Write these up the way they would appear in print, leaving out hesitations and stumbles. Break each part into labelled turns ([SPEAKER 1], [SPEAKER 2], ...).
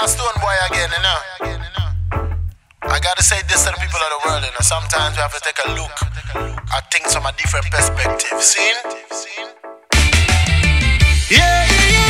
[SPEAKER 1] Stone Boy again, you know. I gotta say this to the people of the world, you know. Sometimes we have to take a look at things from a different perspective. Seen? Yeah.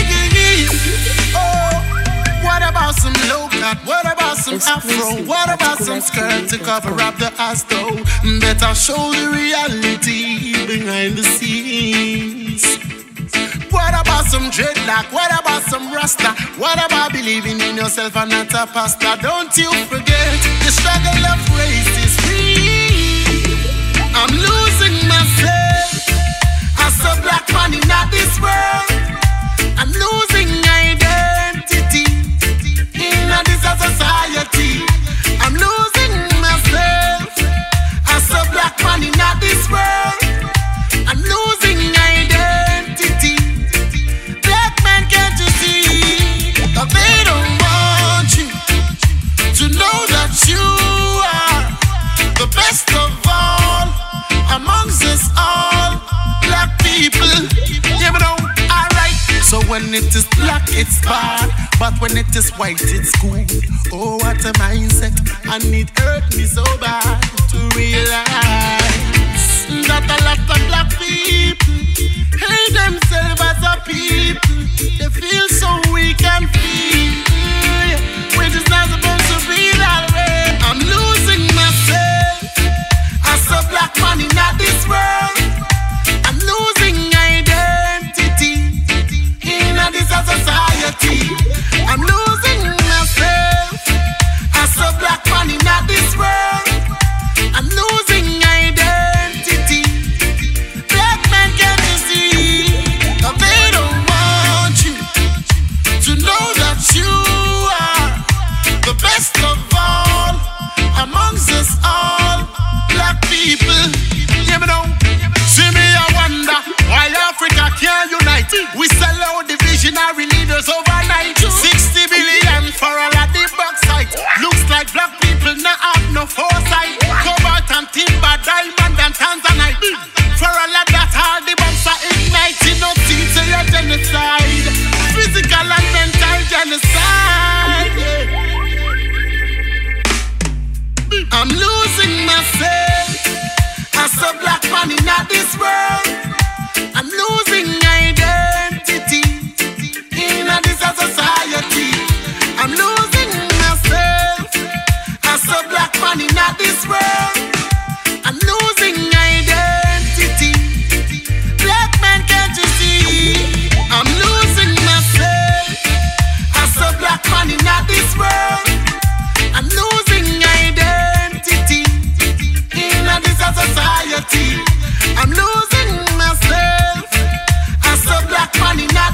[SPEAKER 1] Oh, what about some low cut? What about some afro? What about some skirt to cover up the ass though? Better show the reality behind the scenes. What about some dreadlock? What about some rasta? What about believing in yourself and not a pasta? Don't you forget the struggle of race is free. I'm losing myself as a black man in this world. I'm losing identity in this society. I'm losing myself as a black man in this world. I'm losing identity. Black man, can't you see that they don't want you to know that you are the best of all amongst us all black people? Yeah, but alright. So when it is black, it's bad, but when it is white, it's cool. Oh, what a mindset, and it hurt me so bad to realize that a lot of black people hate themselves as a people. They feel so weak and feeble, which is not supposed to be that way. I'm losing myself as a black man in this world. I'm losing identity in this society. I'm losing myself as a black man in this world. I'm losing identity. Black man, can't you see that they don't want you to know that you are the best of all amongst us all black people? Yeah, me know. See me, I wonder why Africa can't unite. We sell out divisionary leaders overnight. 60 billion for all of the bauxite. Looks like black people not have no foresight. Cobalt and timber, diamond and tanzanite. For all of that, all the bombs are igniting. No teeth to your genocide. Physical and mental genocide. I'm losing myself as a black man in this world. I'm losing identity in this society. I'm losing myself as a black man in this world. I'm losing identity. Black man, can't you see? I'm losing myself as a black man in this world. I'm losing identity in this society. I'm losing myself as a black man in